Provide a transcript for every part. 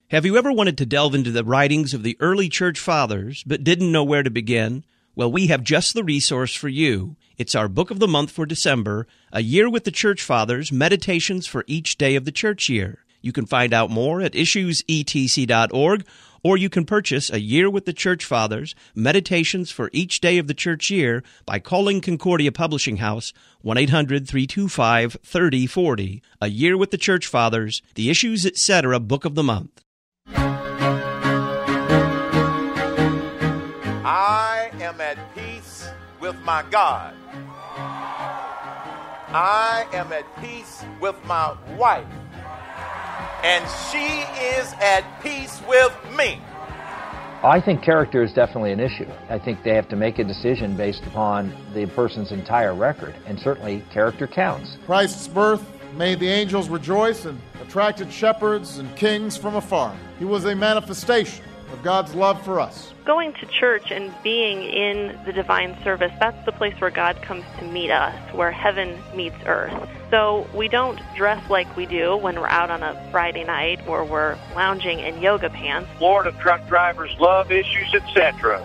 Have you ever wanted to delve into the writings of the early church fathers but didn't know where to begin? Well, we have just the resource for you. It's our book of the month for December, A Year with the Church Fathers, Meditations for Each Day of the Church Year. You can find out more at issuesetc.org, or you can purchase A Year with the Church Fathers, Meditations for Each Day of the Church Year by calling Concordia Publishing House, 1-800-325-3040. A Year with the Church Fathers, the Issues, Etc. Book of the Month. I am at peace with my God. I am at peace with my wife. And she is at peace with me. I think character is definitely an issue. I think they have to make a decision based upon the person's entire record, and certainly character counts. Christ's birth made the angels rejoice and attracted shepherds and kings from afar. He was a manifestation of God's love for us. Going to church and being in the divine service, that's the place where God comes to meet us, where heaven meets earth. So we don't dress like we do when we're out on a Friday night or we're lounging in yoga pants. Florida truck drivers love issues, etc.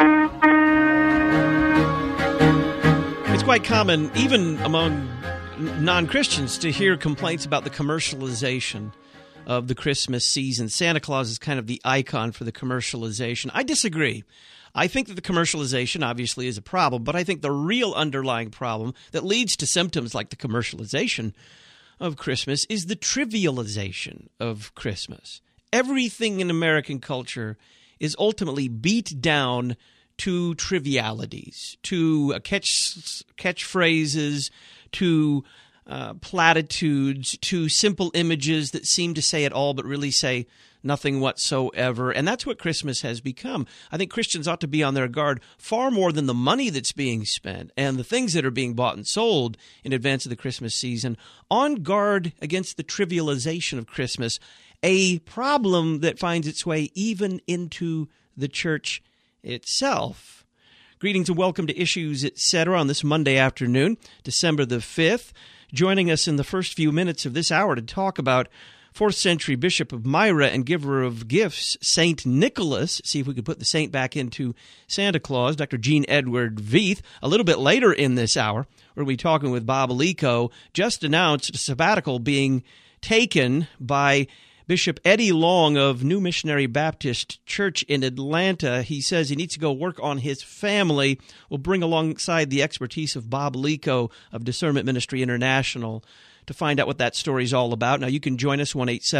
It's quite common, even among non-Christians, to hear complaints about the commercialization of the Christmas season. Santa Claus is kind of the icon for the commercialization. I disagree. I think that the commercialization obviously is a problem, but I think the real underlying problem that leads to symptoms like the commercialization of Christmas is the trivialization of Christmas. Everything in American culture is ultimately beat down to trivialities, to catchphrases, to platitudes, to simple images that seem to say it all but really say nothing whatsoever. And that's what Christmas has become. I think Christians ought to be on their guard far more than the money that's being spent and the things that are being bought and sold in advance of the Christmas season, on guard against the trivialization of Christmas, a problem that finds its way even into the church itself. Greetings and welcome to Issues, Etc. on this Monday afternoon, December the 5th. Joining us in the first few minutes of this hour to talk about 4th century Bishop of Myra and giver of gifts, St. Nicholas. See if we could put the saint back into Santa Claus, Dr. Gene Edward Veith. A little bit later in this hour, we're going to be talking with Bob Alico. Just announced a sabbatical being taken by Bishop Eddie Long of New Missionary Baptist Church in Atlanta. He says he needs to go work on his family. We'll bring alongside the expertise of Bob Alico of Discernment Ministry International to find out what that story is all about. Now, you can join us,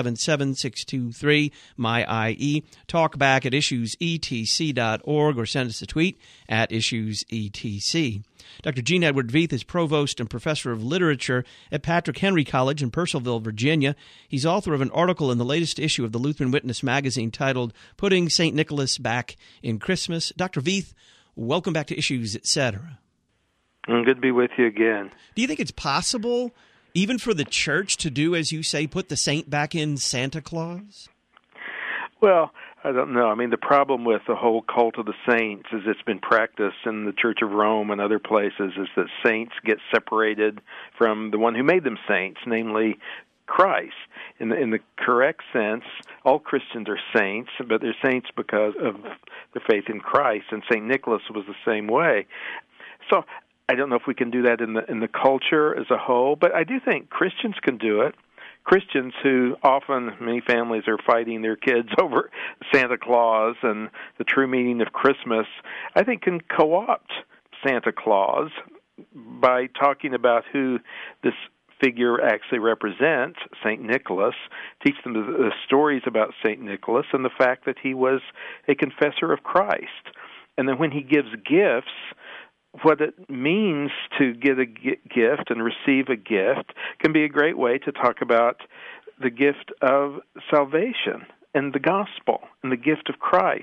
1-877-623-MY-IE. Talk back at issuesetc.org or send us a tweet at issuesetc. Dr. Gene Edward Veith is Provost and Professor of Literature at Patrick Henry College in Purcellville, Virginia. He's author of an article in the latest issue of the Lutheran Witness magazine titled, Putting St. Nicholas Back in Christmas. Dr. Veith, welcome back to Issues, Etc. Good to be with you again. Do you think it's possible, even for the church, to do, as you say, put the saint back in Santa Claus? Well, I don't know. I mean, the problem with the whole cult of the saints, as it's been practiced in the Church of Rome and other places, is that saints get separated from the one who made them saints, namely Christ. In the correct sense, all Christians are saints, but they're saints because of their faith in Christ, and St. Nicholas was the same way. So I don't know if we can do that in the culture as a whole, but I do think Christians can do it. Christians who often, many families are fighting their kids over Santa Claus and the true meaning of Christmas, I think can co-opt Santa Claus by talking about who this figure actually represents, St. Nicholas, teach them the stories about St. Nicholas and the fact that he was a confessor of Christ. And then when he gives gifts, what it means to get a gift and receive a gift can be a great way to talk about the gift of salvation and the gospel and the gift of Christ.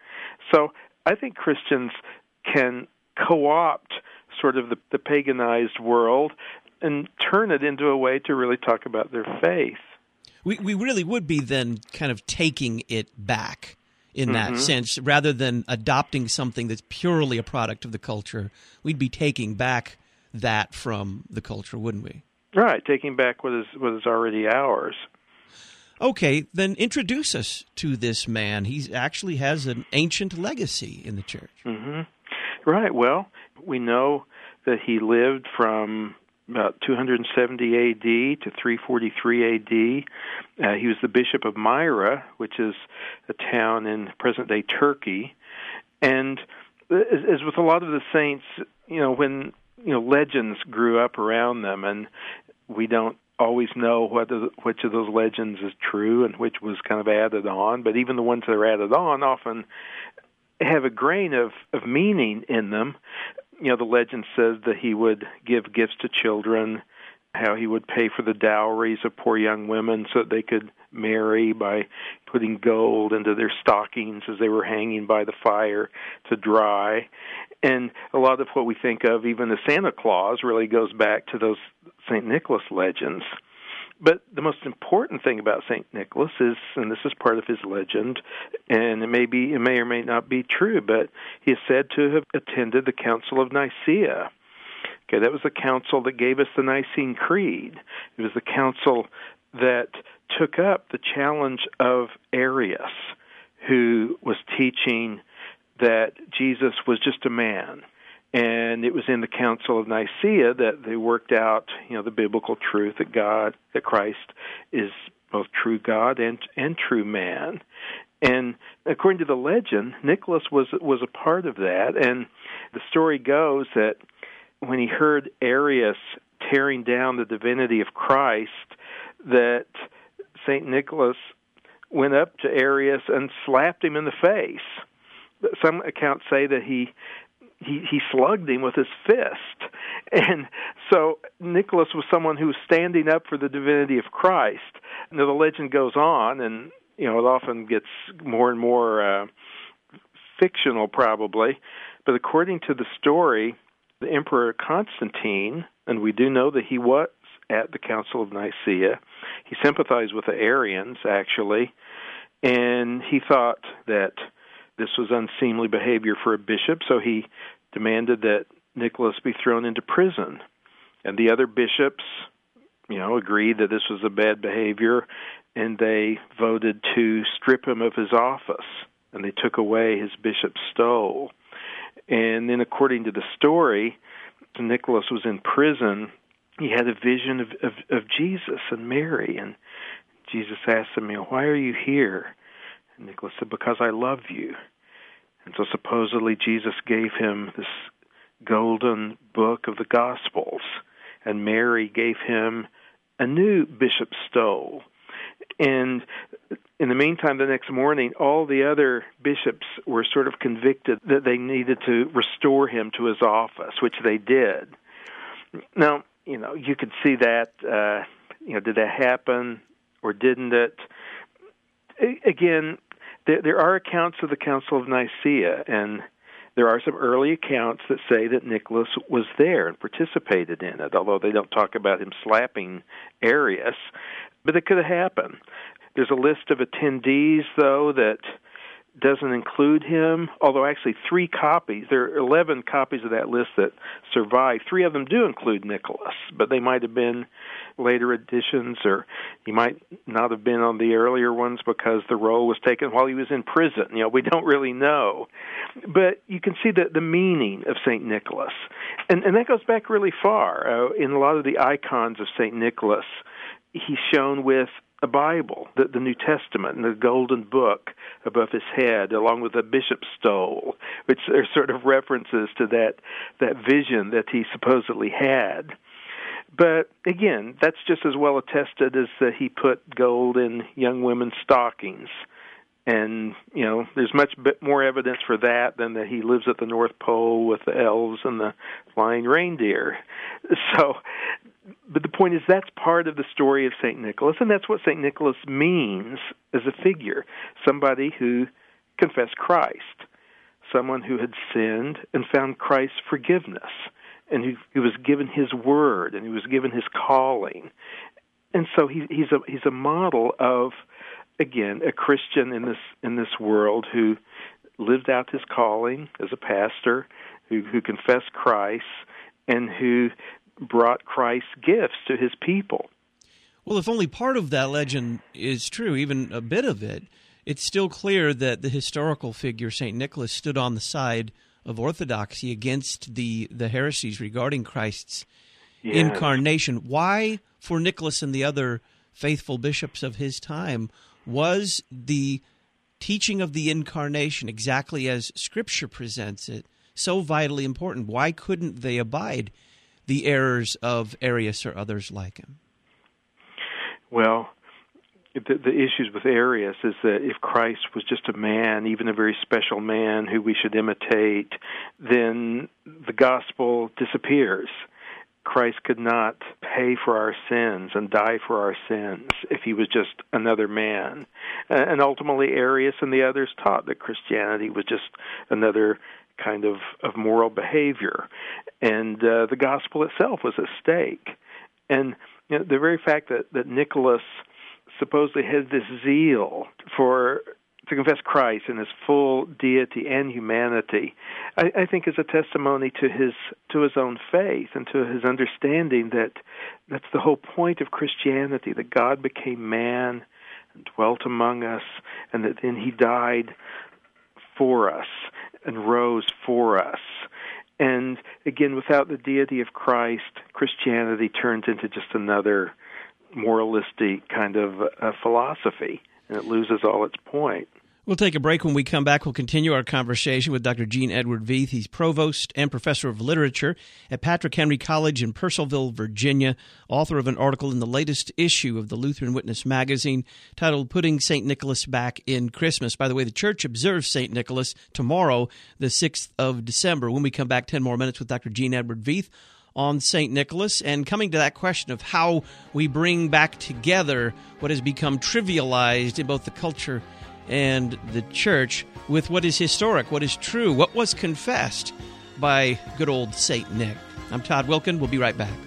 So I think Christians can co-opt sort of the paganized world and turn it into a way to really talk about their faith. We really would be then kind of taking it back in that sense, rather than adopting something that's purely a product of the culture. We'd be taking back that from the culture, wouldn't we? Right, taking back what is already ours. Okay, then introduce us to this man. He actually has an ancient legacy in the church. Mm-hmm. Right. Well, we know that he lived from about 270 A.D. to 343 A.D. He was the bishop of Myra, which is a town in present-day Turkey. And as with a lot of the saints, when legends grew up around them, and we don't always know which of those legends is true and which was kind of added on, but even the ones that are added on often have a grain of meaning in them. The legend says that he would give gifts to children, how he would pay for the dowries of poor young women so that they could marry by putting gold into their stockings as they were hanging by the fire to dry. And a lot of what we think of, even as Santa Claus, really goes back to those St. Nicholas legends. But the most important thing about St. Nicholas is, and this is part of his legend, and it may or may not be true, but he is said to have attended the Council of Nicaea. Okay, that was the council that gave us the Nicene Creed. It was the council that took up the challenge of Arius, who was teaching that Jesus was just a man. And it was in the Council of Nicaea that they worked out, the biblical truth that Christ is both true God and true man. And according to the legend, Nicholas was a part of that. And the story goes that when he heard Arius tearing down the divinity of Christ, that St. Nicholas went up to Arius and slapped him in the face. Some accounts say that he slugged him with his fist. And so Nicholas was someone who was standing up for the divinity of Christ. Now, the legend goes on, and it often gets more and more fictional, probably. But according to the story, the Emperor Constantine, and we do know that he was at the Council of Nicaea, he sympathized with the Arians, actually, and he thought that this was unseemly behavior for a bishop, so he demanded that Nicholas be thrown into prison. And the other bishops, agreed that this was a bad behavior, and they voted to strip him of his office, and they took away his bishop's stole. And then according to the story, Nicholas was in prison. He had a vision of Jesus and Mary, and Jesus asked him, why are you here? And Nicholas said, because I love you. And so supposedly Jesus gave him this golden book of the Gospels, and Mary gave him a new bishop's stole. And in the meantime, the next morning, all the other bishops were sort of convicted that they needed to restore him to his office, which they did. Now, you could see that, did that happen or didn't it? Again, there are accounts of the Council of Nicaea, and there are some early accounts that say that Nicholas was there and participated in it, although they don't talk about him slapping Arius, but it could have happened. There's a list of attendees, though, that doesn't include him, although actually 3 copies, there are 11 copies of that list that survive. 3 of them do include Nicholas, but they might have been later editions, or he might not have been on the earlier ones because the role was taken while he was in prison. We don't really know. But you can see the meaning of St. Nicholas. And that goes back really far. In a lot of the icons of St. Nicholas, he's shown with a Bible, the New Testament, and the golden book above his head, along with a bishop's stole, which are sort of references to that vision that he supposedly had. But again, that's just as well attested as that he put gold in young women's stockings. And, there's much more evidence for that than that he lives at the North Pole with the elves and the flying reindeer. So, but the point is that's part of the story of St. Nicholas, and that's what St. Nicholas means as a figure, somebody who confessed Christ, someone who had sinned and found Christ's forgiveness, and who was given his word, and he was given his calling. And so he's a model of, again, a Christian in this world who lived out his calling as a pastor, who confessed Christ, and who brought Christ's gifts to his people. Well, if only part of that legend is true, even a bit of it, it's still clear that the historical figure, St. Nicholas, stood on the side of orthodoxy against the heresies regarding Christ's incarnation. Why, for Nicholas and the other faithful bishops of his time, was the teaching of the incarnation, exactly as Scripture presents it, so vitally important? Why couldn't they abide the errors of Arius or others like him? Well, the issues with Arius is that if Christ was just a man, even a very special man who we should imitate, then the gospel disappears. Christ could not pay for our sins and die for our sins if he was just another man. And ultimately, Arius and the others taught that Christianity was just another kind of moral behavior. And the gospel itself was at stake. And the very fact that Nicholas supposedly had this zeal to confess Christ in his full deity and humanity, I think is a testimony to his own faith and to his understanding that that's the whole point of Christianity, that God became man and dwelt among us, and that then he died for us and rose for us. And again, without the deity of Christ, Christianity turns into just another moralistic kind of philosophy, and it loses all its point. We'll take a break. When we come back, we'll continue our conversation with Dr. Gene Edward Veith. He's Provost and Professor of Literature at Patrick Henry College in Purcellville, Virginia, author of an article in the latest issue of the Lutheran Witness magazine titled Putting St. Nicholas Back in Christmas. By the way, the Church observes St. Nicholas tomorrow, the 6th of December. When we come back, 10 more minutes with Dr. Gene Edward Veith on St. Nicholas, and coming to that question of how we bring back together what has become trivialized in both the culture and the church with what is historic, what is true, what was confessed by good old St. Nick. I'm Todd Wilkin. We'll be right back.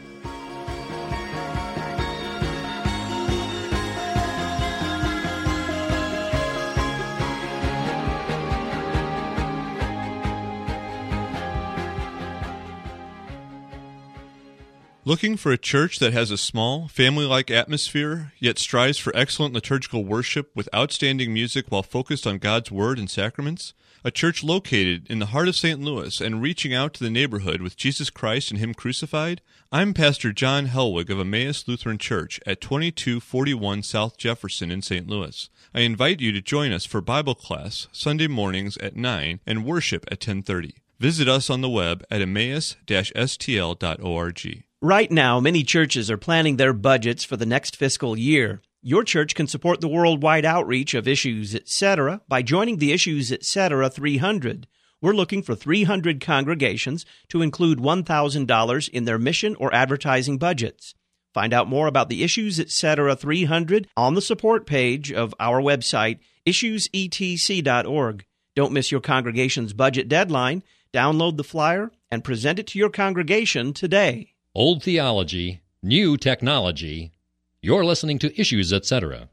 Looking for a church that has a small, family-like atmosphere, yet strives for excellent liturgical worship with outstanding music while focused on God's Word and sacraments? A church located in the heart of St. Louis and reaching out to the neighborhood with Jesus Christ and Him crucified? I'm Pastor John Helwig of Emmaus Lutheran Church at 2241 South Jefferson in St. Louis. I invite you to join us for Bible class Sunday mornings at 9 and worship at 10:30. Visit us on the web at emmaus-stl.org. Right now, many churches are planning their budgets for the next fiscal year. Your church can support the worldwide outreach of Issues Etc. by joining the Issues Etc. 300. We're looking for 300 congregations to include $1,000 in their mission or advertising budgets. Find out more about the Issues Etc. 300 on the support page of our website, issuesetc.org. Don't miss your congregation's budget deadline. Download the flyer and present it to your congregation today. Old theology, new technology. You're listening to Issues Etc.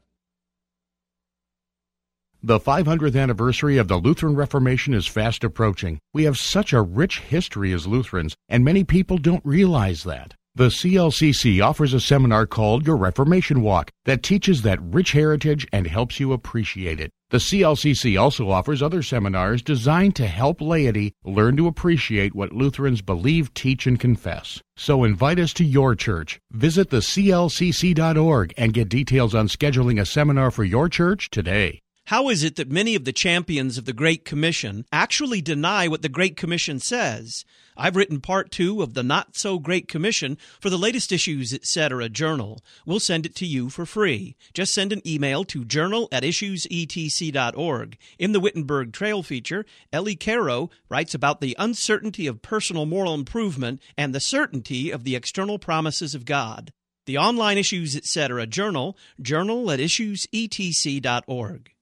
The 500th anniversary of the Lutheran Reformation is fast approaching. We have such a rich history as Lutherans, and many people don't realize that. The CLCC offers a seminar called Your Reformation Walk that teaches that rich heritage and helps you appreciate it. The CLCC also offers other seminars designed to help laity learn to appreciate what Lutherans believe, teach, and confess. So invite us to your church. Visit theclcc.org and get details on scheduling a seminar for your church today. How is it that many of the champions of the Great Commission actually deny what the Great Commission says? I've written part 2 of the Not So Great Commission for the latest Issues Etc. journal. We'll send it to you for free. Just send an email to journal@issuesetc.org. In the Wittenberg Trail feature, Ellie Caro writes about the uncertainty of personal moral improvement and the certainty of the external promises of God. The online Issues Etc. journal, journal@issuesetc.org.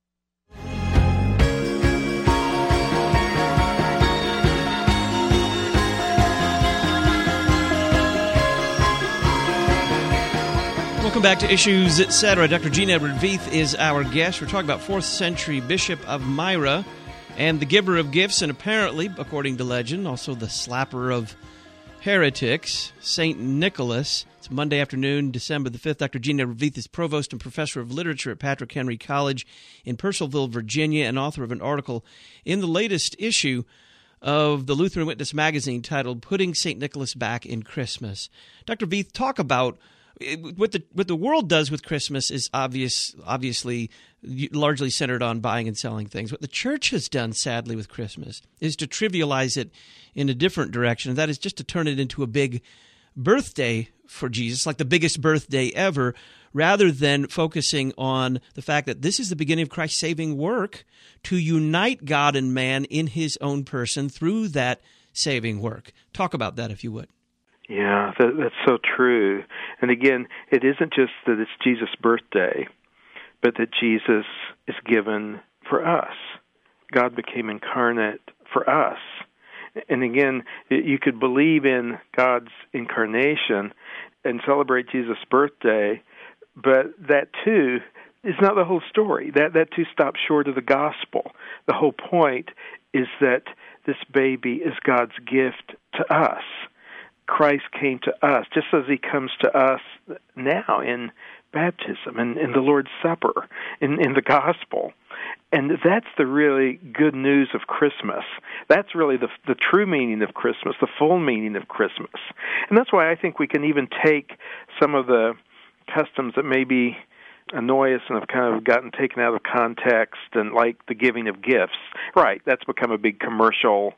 Welcome back to Issues Etc. Dr. Gene Edward Veith is our guest. We're talking about 4th century Bishop of Myra and the giver of gifts, and apparently, according to legend, also the slapper of heretics, St. Nicholas. It's Monday afternoon, December the 5th. Dr. Gene Edward-Veith is Provost and Professor of Literature at Patrick Henry College in Purcellville, Virginia, and author of an article in the latest issue of the Lutheran Witness magazine titled Putting St. Nicholas Back in Christmas. Dr. Veith, talk about what the world does with Christmas is obviously largely centered on buying and selling things. What the church has done, sadly, with Christmas is to trivialize it in a different direction, and that is just to turn it into a big birthday for Jesus, like the biggest birthday ever, rather than focusing on the fact that this is the beginning of Christ's saving work to unite God and man in his own person through that saving work. Talk about that, if you would. Yeah, that's so true. And again, it isn't just that it's Jesus' birthday, but that Jesus is given for us. God became incarnate for us. And again, you could believe in God's incarnation and celebrate Jesus' birthday, but that too is not the whole story. That too stops short of the gospel. The whole point is that this baby is God's gift to us. Christ came to us, just as he comes to us now in baptism and in the Lord's Supper, in the gospel. And that's the really good news of Christmas. That's really the true meaning of Christmas, the full meaning of Christmas. And that's why I think we can even take some of the customs that maybe annoy us and have kind of gotten taken out of context, and like the giving of gifts. Right, that's become a big commercial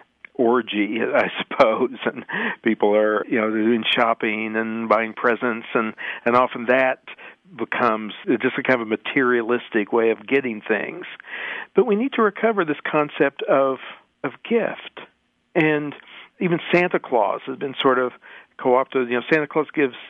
orgy, I suppose, and people are, doing shopping and buying presents, and often that becomes just a kind of a materialistic way of getting things. But we need to recover this concept of gift. And even Santa Claus has been sort of co-opted. Santa Claus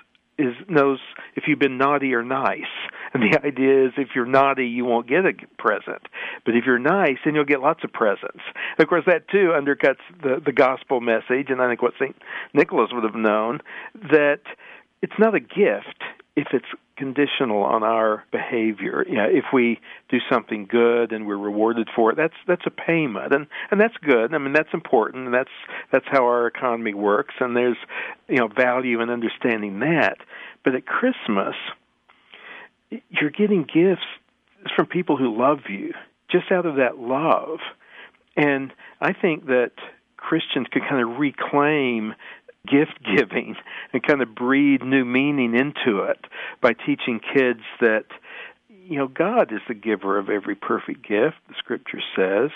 knows if you've been naughty or nice. And the idea is if you're naughty, you won't get a present. But if you're nice, then you'll get lots of presents. Of course, that too undercuts the gospel message, and I think what St. Nicholas would have known, that it's not a gift if it's conditional on our behavior. If we do something good and we're rewarded for it, that's a payment, and that's good. I mean, that's important, and that's how our economy works, and there's value in understanding that. But at Christmas, you're getting gifts from people who love you, just out of that love. And I think that Christians could kind of reclaim gift-giving and kind of breathe new meaning into it by teaching kids that, God is the giver of every perfect gift, the Scripture says,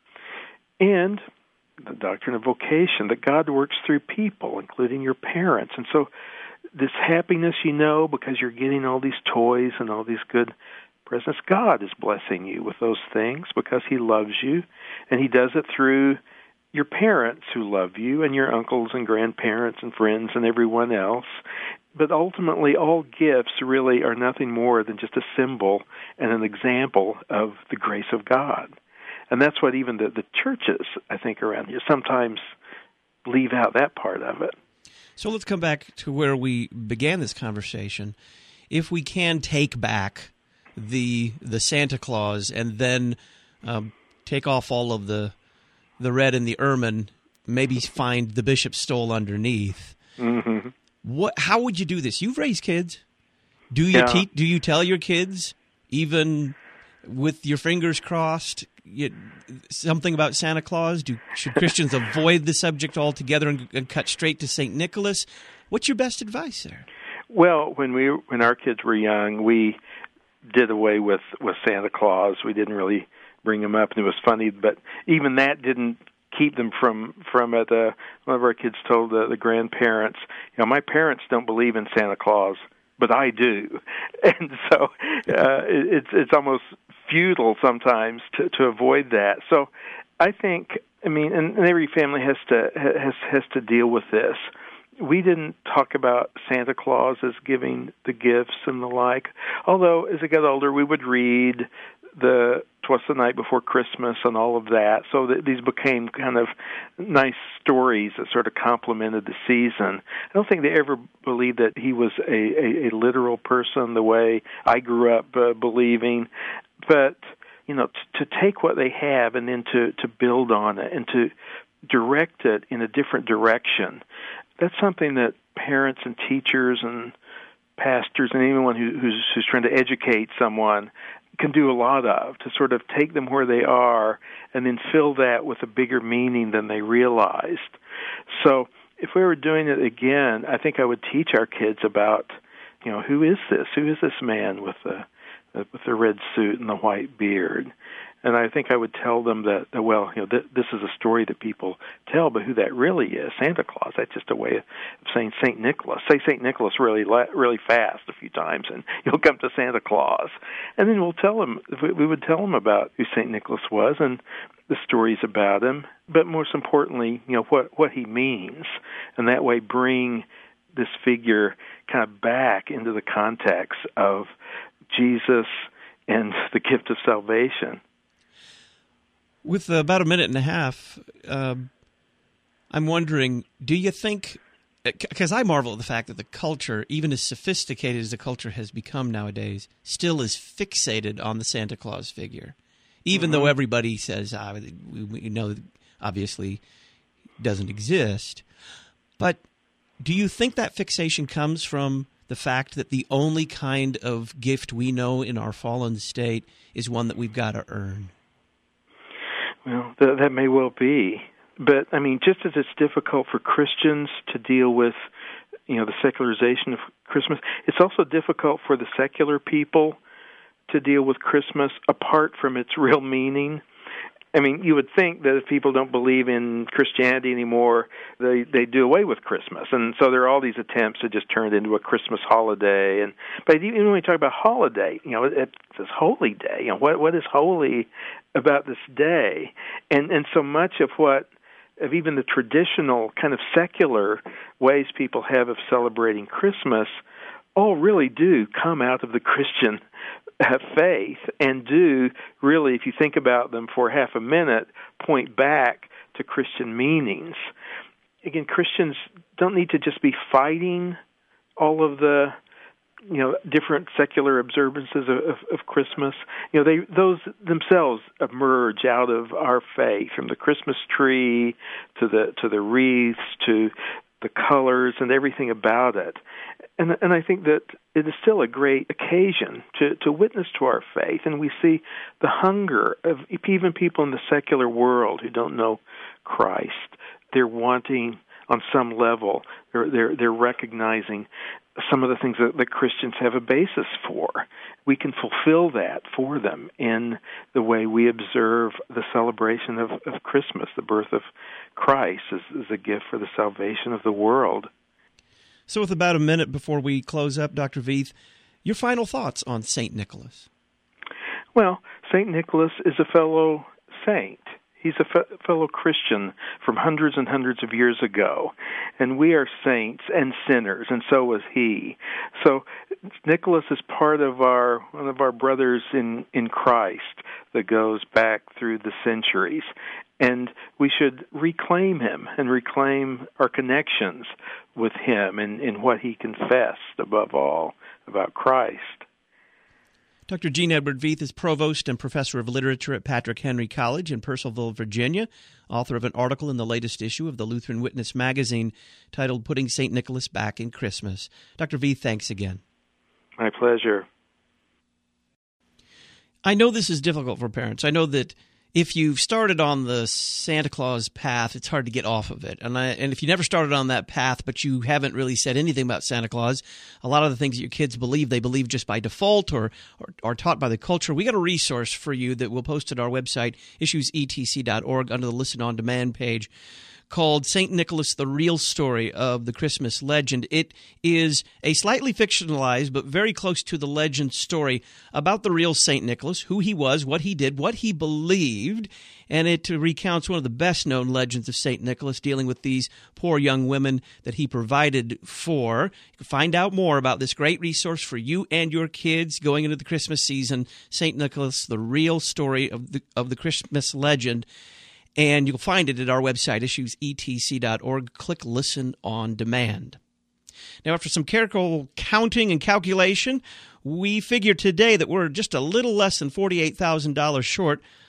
and the doctrine of vocation, that God works through people, including your parents. And so this happiness, because you're getting all these toys and all these good presents, God is blessing you with those things because he loves you, and he does it through your parents who love you, and your uncles and grandparents and friends and everyone else. But ultimately, all gifts really are nothing more than just a symbol and an example of the grace of God. And that's what even the churches, I think, around here sometimes leave out that part of it. So let's come back to where we began this conversation. If we can take back the Santa Claus and then take off all of the red and the ermine, maybe find the bishop's stole underneath. Mm-hmm. How would you do this? You've raised kids. Do you tell your kids, even with your fingers crossed, something about Santa Claus? Should Christians avoid the subject altogether and cut straight to St. Nicholas? What's your best advice there? Well, when our kids were young, we did away with Santa Claus. We didn't really bring him up, and it was funny, but even that didn't keep them from it. One of our kids told the grandparents, my parents don't believe in Santa Claus, but I do. And so it's almost futile sometimes to avoid that. So I think, and every family has to deal with this. We didn't talk about Santa Claus as giving the gifts and the like, although as I got older, we would read the 'Twas the Night Before Christmas and all of that. So these became kind of nice stories that sort of complemented the season. I don't think they ever believed that he was a literal person the way I grew up believing. But, to take what they have and then to build on it and to direct it in a different direction. that's something that parents and teachers and pastors and anyone who's trying to educate someone can do a lot of, to sort of take them where they are and then fill that with a bigger meaning than they realized. So if we were doing it again, I think I would teach our kids about, who is this? Who is this man with the red suit and the white beard? And I think I would tell them that this is a story that people tell, but who that really is, Santa Claus, that's just a way of saying St. Nicholas. Say St. Nicholas really fast a few times, and you'll come to Santa Claus. And then we would tell them about who St. Nicholas was and the stories about him, but most importantly, what he means, and that way bring this figure kind of back into the context of Jesus and the gift of salvation. With about a minute and a half, I'm wondering, do you think, because I marvel at the fact that the culture, even as sophisticated as the culture has become nowadays, still is fixated on the Santa Claus figure, even though everybody says, we know obviously doesn't exist. But do you think that fixation comes from the fact that the only kind of gift we know in our fallen state is one that we've got to earn? Well, that may well be. But, just as it's difficult for Christians to deal with, the secularization of Christmas, it's also difficult for the secular people to deal with Christmas apart from its real meaning. You would think that if people don't believe in Christianity anymore, they do away with Christmas. And so there are all these attempts to just turn it into a Christmas holiday. But even when we talk about holiday, it's this holy day. What is holy about this day? And so much of even the traditional kind of secular ways people have of celebrating Christmas all really do come out of the Christian faith, and do really, if you think about them for half a minute, point back to Christian meanings. Again, Christians don't need to just be fighting all of the different secular observances of Christmas. Those themselves emerge out of our faith, from the Christmas tree to the wreaths to the colors and everything about it. And I think that it is still a great occasion to witness to our faith, and we see the hunger of even people in the secular world who don't know Christ. They're wanting, on some level, they're recognizing some of the things that Christians have a basis for. We can fulfill that for them in the way we observe the celebration of Christmas, the birth of Christ as a gift for the salvation of the world. So with about a minute before we close up, Dr. Veith, your final thoughts on St. Nicholas? Well, St. Nicholas is a fellow saint. He's a fellow Christian from hundreds and hundreds of years ago. And we are saints and sinners, and so was he. So Nicholas is part of one of our brothers in Christ that goes back through the centuries. And we should reclaim him and reclaim our connections with him in what he confessed, above all, about Christ. Dr. Gene Edward Veith is Provost and Professor of Literature at Patrick Henry College in Purcellville, Virginia, author of an article in the latest issue of the Lutheran Witness magazine titled Putting St. Nicholas Back in Christmas. Dr. Veith, thanks again. My pleasure. I know this is difficult for parents. I know that if you've started on the Santa Claus path, it's hard to get off of it. And if you never started on that path, but you haven't really said anything about Santa Claus, a lot of the things that your kids believe, they believe just by default or taught by the culture. We got a resource for you that we'll post at our website, issuesetc.org, under the Listen on Demand page, called St. Nicholas, the Real Story of the Christmas Legend. It is a slightly fictionalized but very close to the legend story about the real St. Nicholas, who he was, what he did, what he believed, and it recounts one of the best-known legends of St. Nicholas, dealing with these poor young women that he provided for. You can find out more about this great resource for you and your kids going into the Christmas season, St. Nicholas, the Real Story of the Christmas Legend. And you'll find it at our website, issuesetc.org. Click Listen on Demand. Now, after some careful counting and calculation, we figure today that we're just a little less than $48,000 short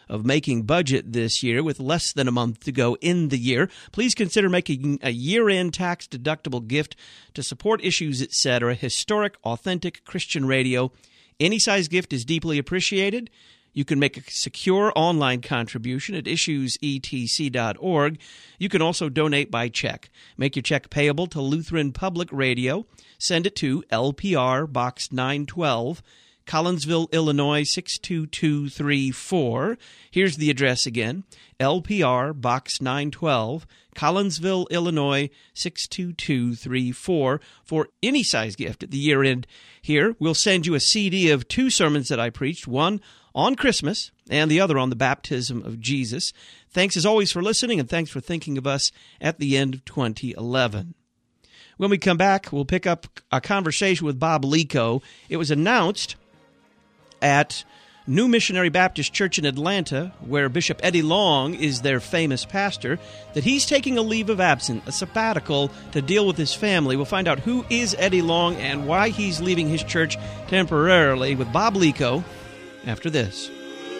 of making budget this year with less than a month to go in the year, please consider making a year-end tax-deductible gift to support Issues Etc., historic, authentic Christian radio. Any size gift is deeply appreciated. You can make a secure online contribution at issuesetc.org. You can also donate by check. Make your check payable to Lutheran Public Radio. Send it to LPR Box 912, Collinsville, Illinois 62234. Here's the address again, LPR Box 912, Collinsville, Illinois 62234. For any size gift at the year end here, we'll send you a CD of 2 sermons that I preached, one on Christmas and the other on the baptism of Jesus. Thanks as always for listening, and thanks for thinking of us at the end of 2011. When we come back, we'll pick up a conversation with Bob Lico. It was announced at New Missionary Baptist Church in Atlanta, where Bishop Eddie Long is their famous pastor, that he's taking a leave of absence, a sabbatical, to deal with his family. We'll find out who is Eddie Long and why he's leaving his church temporarily with Bob Lico after this.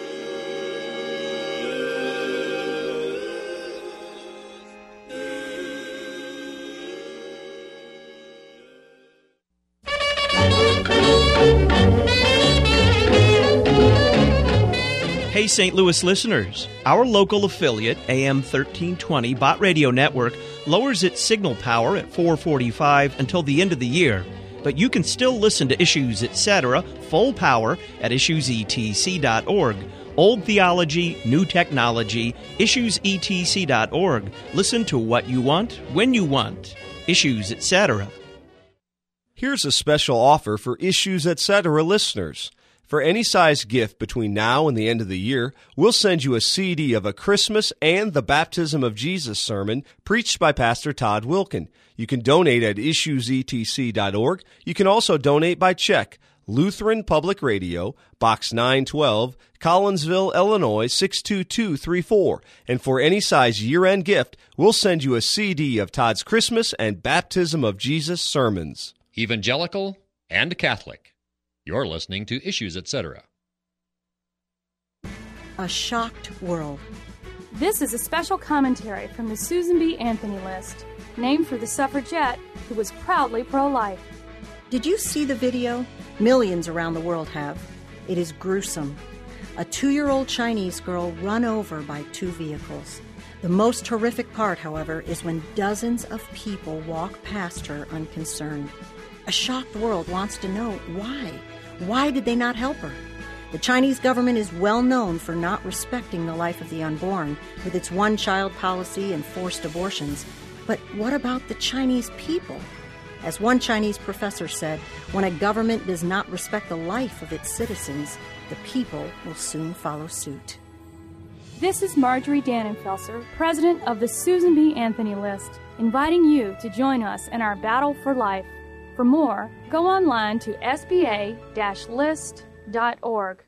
Hey, St. Louis listeners, our local affiliate, AM 1320 Bott Radio Network, lowers its signal power at 4:45 until the end of the year. But you can still listen to Issues Etc. full power at issuesetc.org. Old theology, new technology, issuesetc.org. Listen to what you want, when you want. Issues Etc. Here's a special offer for Issues Etc. listeners. For any size gift between now and the end of the year, we'll send you a CD of a Christmas and the Baptism of Jesus sermon preached by Pastor Todd Wilkin. You can donate at issuesetc.org. You can also donate by check. Lutheran Public Radio, Box 912, Collinsville, Illinois 62234. And for any size year-end gift, we'll send you a CD of Todd's Christmas and Baptism of Jesus sermons. Evangelical and Catholic. You're listening to Issues Etc. A Shocked World. This is a special commentary from the Susan B. Anthony List, named for the suffragette who was proudly pro-life. Did you see the video? Millions around the world have. It is gruesome. A 2-year-old Chinese girl run over by 2 vehicles. The most horrific part, however, is when dozens of people walk past her unconcerned. A shocked world wants to know why. Why did they not help her? The Chinese government is well known for not respecting the life of the unborn, with its one-child policy and forced abortions. But what about the Chinese people? As one Chinese professor said, when a government does not respect the life of its citizens, the people will soon follow suit. This is Marjorie Dannenfelser, president of the Susan B. Anthony List, inviting you to join us in our battle for life. For more, go online to sba-list.org.